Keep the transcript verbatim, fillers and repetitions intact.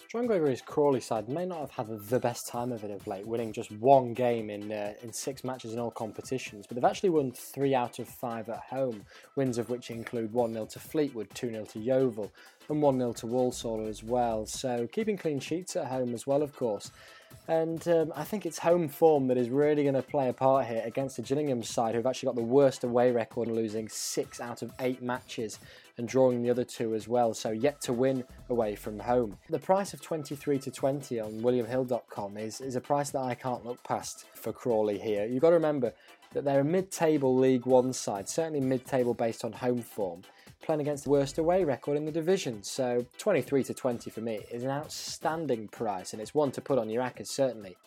John Gregory's Crawley side may not have had the best time of it of late, winning just one game in uh, in six matches in all competitions, but they've actually won three out of five at home, wins of which include one nil to Fleetwood, two nil to Yeovil, and one nil to Walsall as well, so keeping clean sheets at home as well, of course. And um, I think it's home form that is really going to play a part here against the Gillingham side, who have actually got the worst away record, losing six out of eight matches and drawing the other two as well, so yet to win away from home. The price of twenty-three to twenty on william hill dot com is, is a price that I can't look past for Crawley here. You've got to remember that they're a mid-table League One side, certainly mid-table based on home form, playing against the worst away record in the division, so twenty-three to twenty for me is an outstanding price, and it's one to put on your rackers certainly.